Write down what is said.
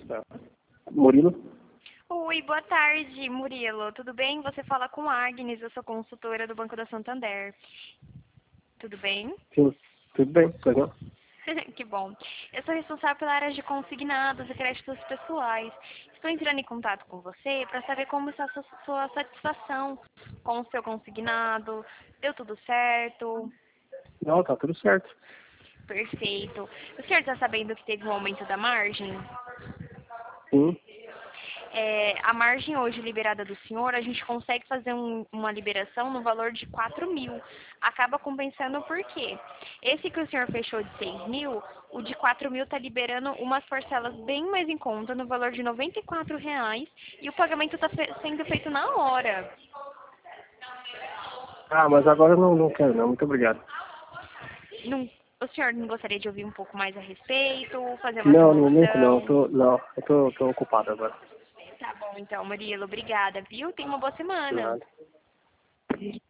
Tá. Murilo? Oi, boa tarde, Murilo. Tudo bem? Você fala com a Agnes, eu sou consultora do Banco da Santander. Tudo bem? Sim. Tudo bem, pois não? Que bom. Eu sou responsável pela área de consignados e créditos pessoais. Estou entrando em contato com você para saber como está a sua satisfação com o seu consignado. Deu tudo certo? Não, tá tudo certo. Perfeito. O senhor está sabendo que teve um aumento da margem? Sim. A margem hoje liberada do senhor, a gente consegue fazer uma liberação no valor de 4.000. Acaba compensando por quê? Esse que o senhor fechou de 6.000, o de 4.000 está liberando umas parcelas bem mais em conta, no valor de R$ 94,00, e o pagamento está sendo feito na hora. Ah, mas agora eu não quero não, muito obrigado. O senhor não gostaria de ouvir um pouco mais a respeito, fazer uma Não, no momento não, simulação? eu tô ocupado agora. Tá bom, então, Murilo, obrigada, viu? Tenha uma boa semana. Nada.